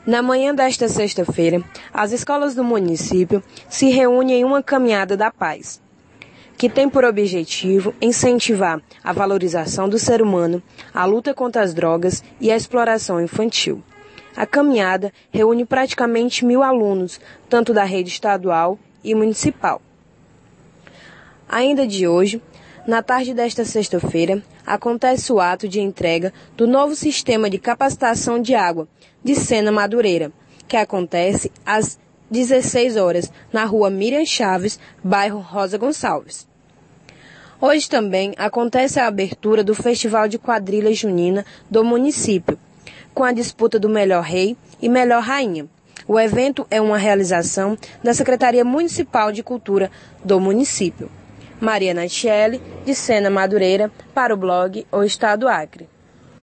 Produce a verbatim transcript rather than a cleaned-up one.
Na manhã desta sexta-feira, as escolas do município se reúnem em uma caminhada da paz, que tem por objetivo incentivar a valorização do ser humano, a luta contra as drogas e a exploração infantil. A caminhada reúne praticamente mil alunos, tanto da rede estadual e municipal. Ainda de hoje, na tarde desta sexta-feira, acontece o ato de entrega do novo sistema de captação de água de Sena Madureira, que acontece às dezesseis horas na rua Miriam Chaves, bairro Rosa Gonçalves. Hoje também acontece a abertura do Festival de Quadrilha Junina do município, com a disputa do melhor rei e melhor rainha. O evento é uma realização da Secretaria Municipal de Cultura do município. Maria Natiele, de Sena Madureira, para o blog O Estado Acre.